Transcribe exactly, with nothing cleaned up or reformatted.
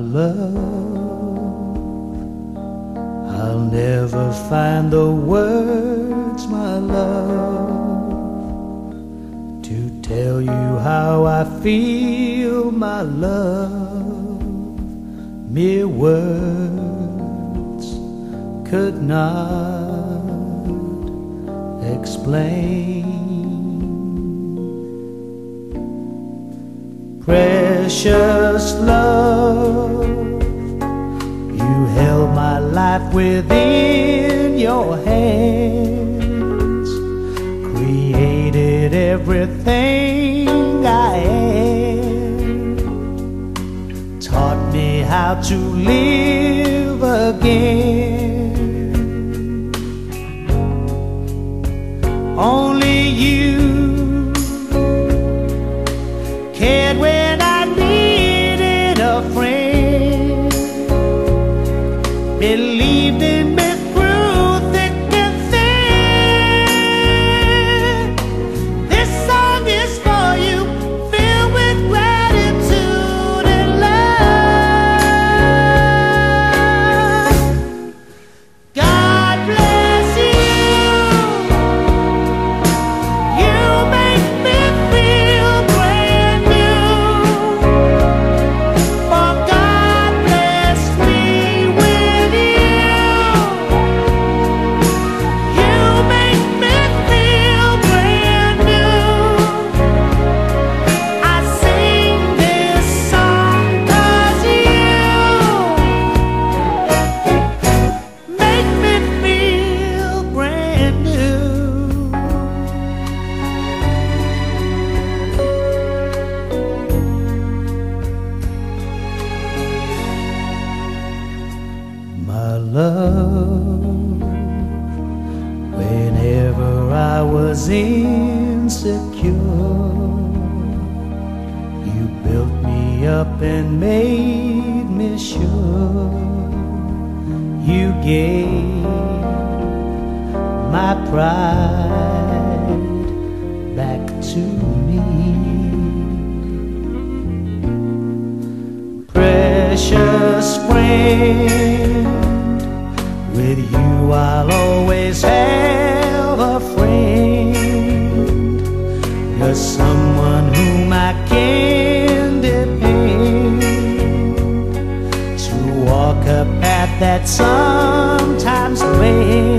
love. I'll never find the words, my love, to tell you how I feel, my love. Mere words could not explain. Precious love, you held my life within your hands, created everything I am, taught me how to live again. Only you cared when I needed a friend, believed in me through thick and thin. This song is for you, filled with gratitude and love. God bless you. You make me feel brand new. For God blessed me with you. You make me feel brand new. I sing this song 'cause you make me feel brand new. My love, whenever I was insecure, you built me up and made me sure. You gave my pride back to me. Precious friend, with you I'll always have a friend. You're someone whom I can depend, to walk a path that sometimes bends.